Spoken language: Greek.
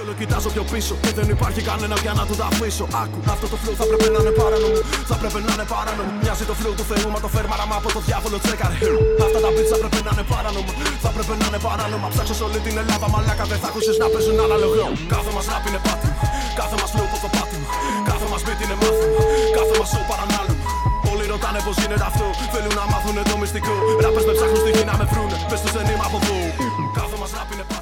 Εδώ κοιτάζω πιο πίσω και δεν υπάρχει κανένα για να του τα αφήσω. Άκου, αυτό το flow θα πρέπει να είναι παράνομο. Θα πρέπει να είναι παράνομο. Μοιάζει το flow του Θεού, μα το φέρμαραμα από το διάβολο τσέκαρε. Αυτά τα beats θα πρέπει να είναι παράνομα. Θα πρέπει να είναι παράνομα. Ψάξω σε όλη την Ελλάδα, μαλάκα δεν θα ακούσεις να παίζουν αναλογό. Κάθε μας rap είναι πάτημα. Κάθε μας flow το πάτημα. Κάθε μας beat είναι μάθημα. Κάθε μας show παρανάλωμα. Όλοι ρωτάνε πως γίνεται αυτό. Θέλουν να μάθουνε το μυστικό. Ράπες με ψάχνουν στη γη να με βρούνε. Πες τους δεν είμαι από εδώ. Κάθε μας rap είναι πάτημα.